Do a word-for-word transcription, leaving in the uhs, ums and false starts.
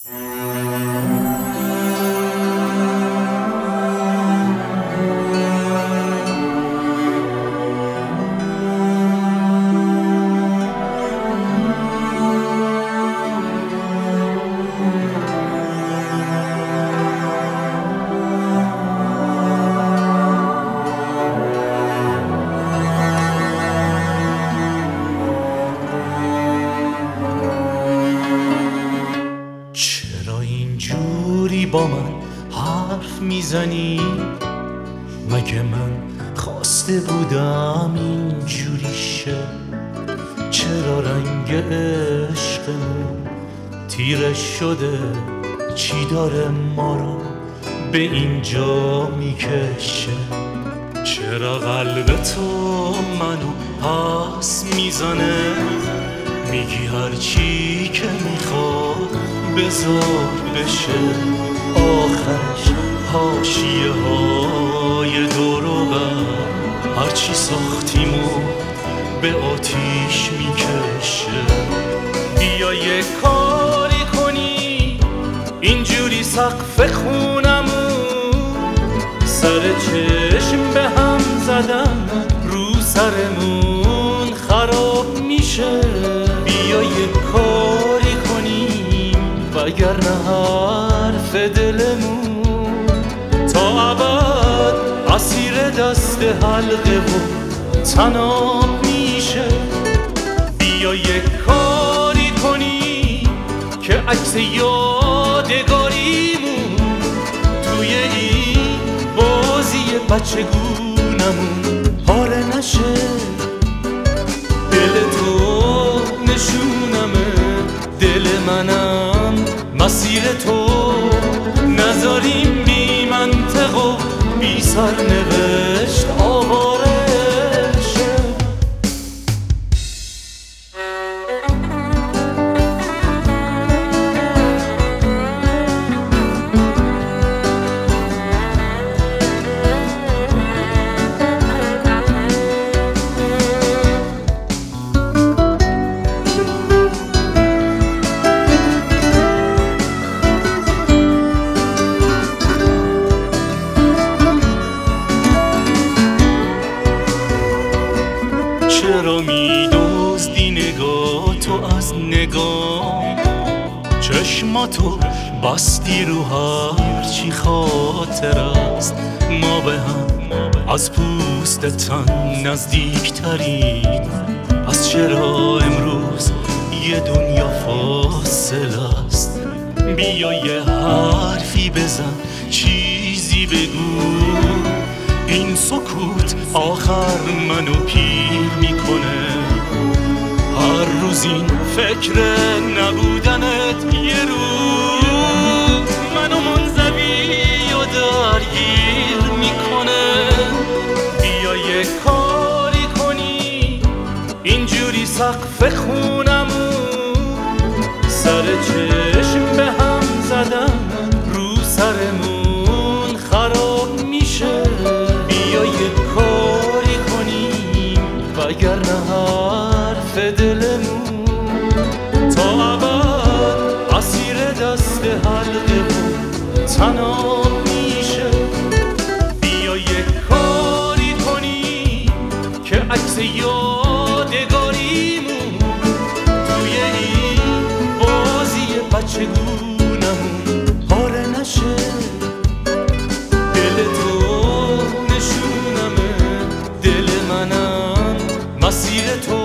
با من حرف میزنی؟ مگه من خواسته بودم اینجوری شه؟ چرا رنگ عشقمون تیره شده؟ چی داره ما رو به اینجا میکشه؟ چرا قلب تو منو پس میزنه؟ میگی هرچی که میخواد بذار بشه، آخرش حاشیه های دور و بر هرچی ساختیمو به آتیش میکشه. بیا یه کاری کنی اینجوری سقف خونمون سر چشم به هم زدن رو سرمون خراب میشه. بیا یه کاری کنیم وگرنه حرف دلمون تا ابد اسیر دست حلقه و طناب میشه. بیا یه کاری کنی که عکس یادگاریمون توی این بازی بچگونمون پاره نشه. دل تو نشونمه، دل منم مسیر تو، نذاریم بی منطق و بی سرنوشت آواره شه. چرا میدزدی نگاه تو از نگاه؟ چشماتو بستی رو هرچی خاطر است. ما به هم از پوست تن نزدیک تریم، پس چرا امروز یه دنیا فاصله است؟ بیا یه حرفی بزن، چیزی بگو، این سکوت آخر منو پیر میکنه. هر روز این فکر نبودنت یه روز منو منزوی و درگیر میکنه. بیا یه کاری کنی اینجوری سقف خونمون سر چشم به هم زدن رو سرمون خراب میشه. بیا یه کاری کنیم وگرنه حرف دلمون تا ابد اسیر دست حلقه و طناب میشه. بیا یه کاری کنی که عکس یادگاریمون توی این بازی بچگونمون پاره نشه. دل تو نشونمه، دل منم مسیر تو،